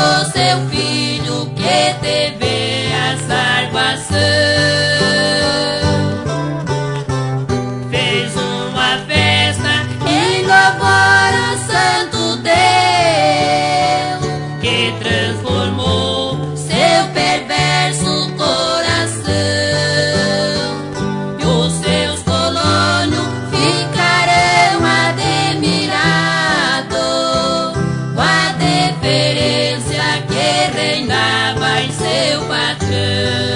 o seu filho que teve a salvação. Fez uma festa em louvor ao Santo Deus, que transformou seu perverso coração. E os seus colonos ficarão admirados com a deferência que reinava em seu patrão.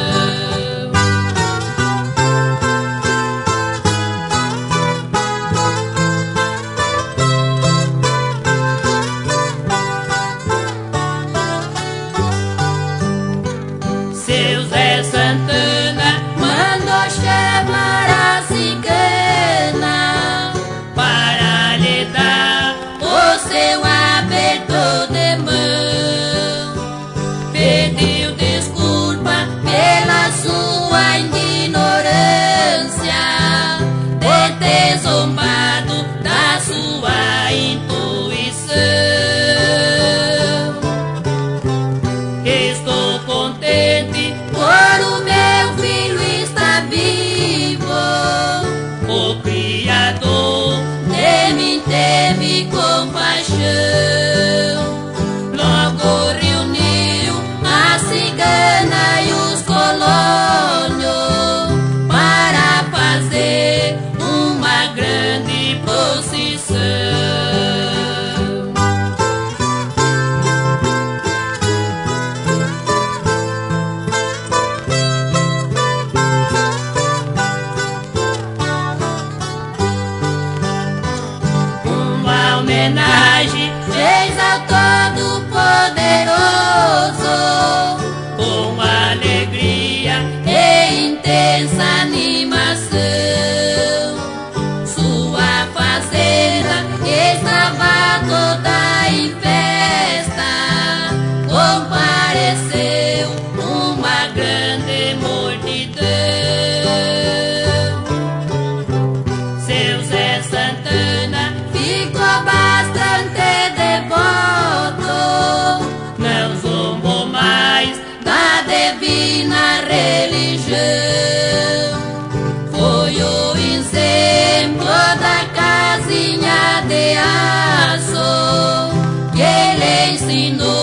Seu Zé Santana mandou chamar a cigana para lhe dar o seu aperto de mão. Pediu desculpa pela sua ignorância, de ter zombado da sua intuição. Estou contente por o meu filho está vivo. O Criador de mim teve compaixão. Logo reuniu a cigana e os colônios para fazer uma grande procissão. Uma homenagem fez ao Todo-Poderoso, com alegria e intensa animação. Sua fazenda estava toda em festa, compareceu uma grande multidão. Seu Zé Santana ficou bastante devoto, não zombou mais da divina religião. Foi o exemplo da casinha de aço que ele ensinou